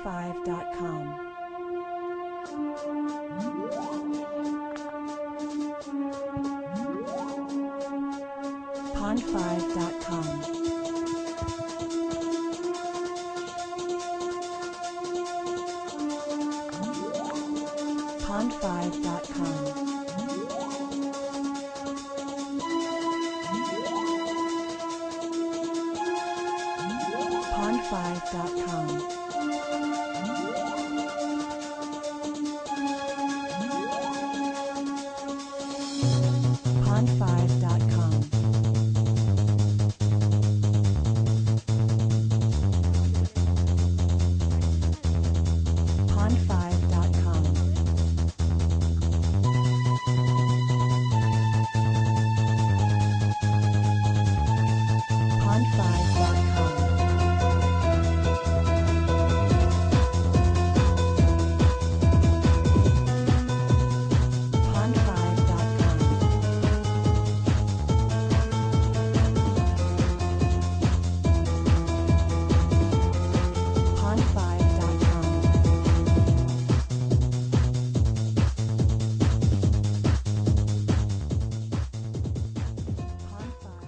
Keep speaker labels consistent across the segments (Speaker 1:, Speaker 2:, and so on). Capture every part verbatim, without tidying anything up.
Speaker 1: five dot com. pond five dot com. pond five dot com. pond five dot com. pond five dot com. pond five dot com. pond five dot com. pond five dot com. pond five dot com. pond five.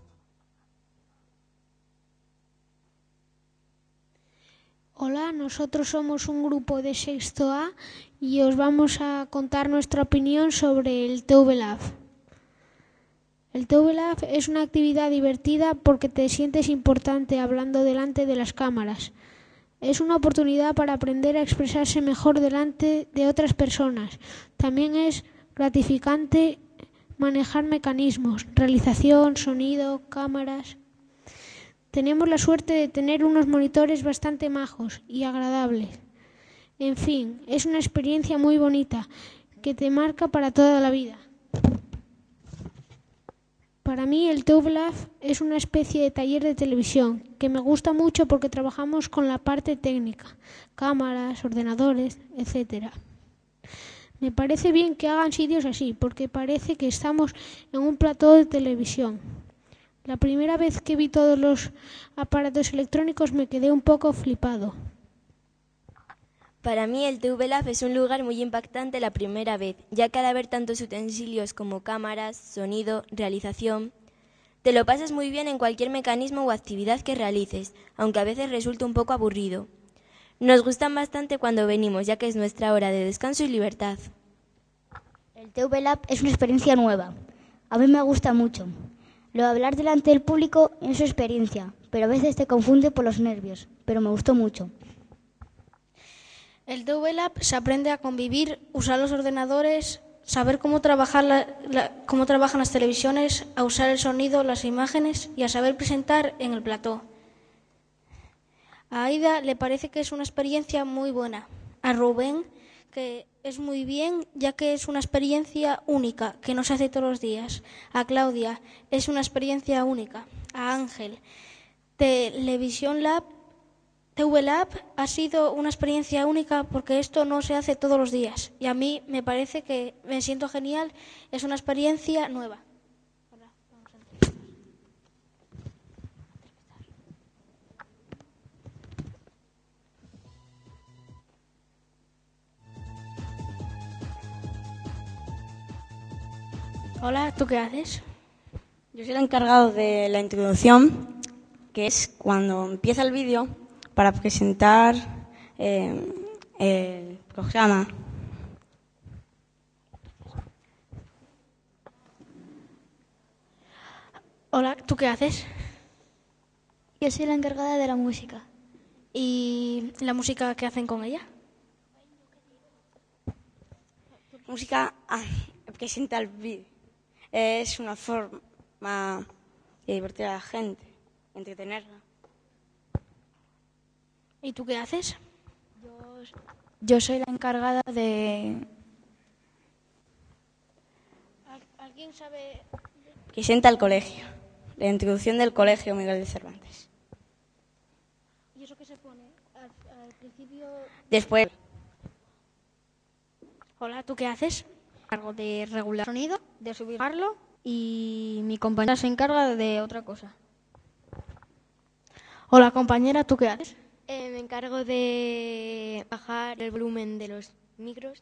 Speaker 2: Hola, nosotros somos un grupo de sexto A y os vamos a contar nuestra opinión sobre el T V Lab. El T V Lab es una actividad divertida porque te sientes importante hablando delante de las cámaras. Es una oportunidad para aprender a expresarse mejor delante de otras personas. También es gratificante manejar mecanismos, realización, sonido, cámaras. Tenemos la suerte de tener unos monitores bastante majos y agradables. En fin, es una experiencia muy bonita que te marca para toda la vida. Para mí el T V Lab es una especie de taller de televisión que me gusta mucho porque trabajamos con la parte técnica, cámaras, ordenadores, etcétera. Me parece bien que hagan sitios así porque parece que estamos en un plató de televisión. La primera vez que vi todos los aparatos electrónicos me quedé un poco flipado.
Speaker 3: Para mí el T V Lab es un lugar muy impactante la primera vez, ya que al haber tantos utensilios como cámaras, sonido, realización, te lo pasas muy bien en cualquier mecanismo o actividad que realices, aunque a veces resulta un poco aburrido. Nos gustan bastante cuando venimos, ya que es nuestra hora de descanso y libertad.
Speaker 4: El T V Lab es una experiencia nueva. A mí me gusta mucho. Lo de hablar delante del público es su experiencia, pero a veces te confunde por los nervios, pero me gustó mucho.
Speaker 5: El T V Lab se aprende a convivir, usar los ordenadores, saber cómo trabajar la, la, cómo trabajan las televisiones, a usar el sonido, las imágenes y a saber presentar en el plató. A Aida le parece que es una experiencia muy buena. A Rubén, que es muy bien, ya que es una experiencia única, que no se hace todos los días. A Claudia, es una experiencia única. A Ángel, Televisión Lab, T V Lab ha sido una experiencia única porque esto no se hace todos los días. Y a mí me parece que me siento genial, es una experiencia nueva. Hola, ¿tú qué haces?
Speaker 6: Yo soy el encargado de la introducción, que es cuando empieza el vídeo para presentar eh, el programa.
Speaker 5: Hola, ¿tú qué haces?
Speaker 4: Yo soy la encargada de la música.
Speaker 5: ¿Y la música que hacen con ella?
Speaker 6: Música ah, presenta el vídeo. Es una forma de divertir a la gente, entretenerla.
Speaker 5: ¿Y tú qué haces?
Speaker 7: Yo, yo soy la encargada de...
Speaker 5: ¿Alguien sabe?
Speaker 6: Presenta el colegio, la introducción del colegio Miguel de Cervantes.
Speaker 5: ¿Y eso qué se pone? Al, al principio...
Speaker 6: Después...
Speaker 5: Hola, ¿tú qué haces?
Speaker 7: Encargo de regular el sonido, de subirlo y mi compañera se encarga de otra cosa.
Speaker 5: Hola, compañera, ¿tú qué haces?
Speaker 8: Eh, me encargo de bajar el volumen de los micros.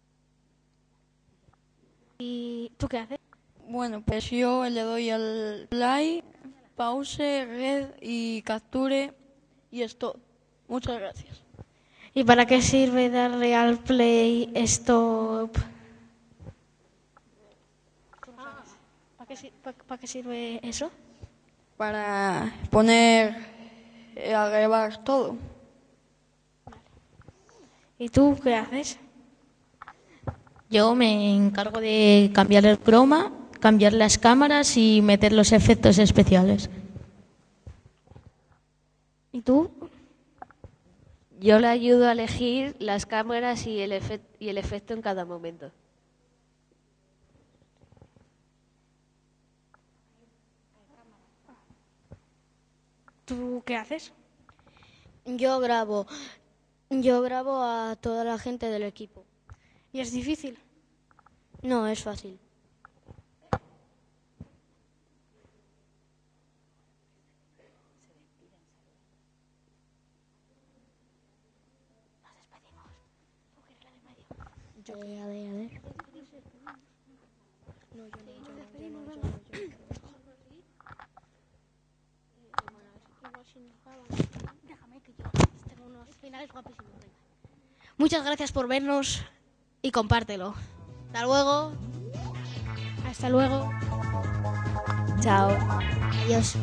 Speaker 5: ¿Y tú qué haces?
Speaker 9: Bueno, pues yo le doy al play, pause, red y capture y esto. Muchas gracias.
Speaker 5: ¿Y para qué sirve darle al play stop? ¿Para qué, si- pa- pa' qué sirve eso?
Speaker 9: Para poner eh, a grabar todo.
Speaker 5: ¿Y tú qué haces?
Speaker 10: Yo me encargo de cambiar el croma, cambiar las cámaras y meter los efectos especiales.
Speaker 5: ¿Y tú?
Speaker 11: Yo le ayudo a elegir las cámaras y el, efec- y el efecto en cada momento.
Speaker 5: ¿Tú qué haces?
Speaker 8: Yo grabo, yo grabo a toda la gente del equipo.
Speaker 5: ¿Y es difícil?
Speaker 8: No, es fácil.
Speaker 4: Eh, a ver, a ver.
Speaker 5: Muchas gracias por vernos y compártelo. Hasta luego. Hasta luego.
Speaker 3: Chao.
Speaker 4: Adiós.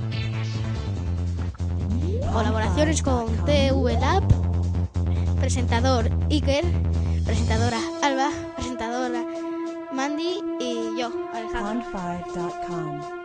Speaker 5: Colaboraciones con T V Lab, presentador Iker, presentadora Alba, presentadora Mandy y yo, Alejandro.
Speaker 1: on five dot com.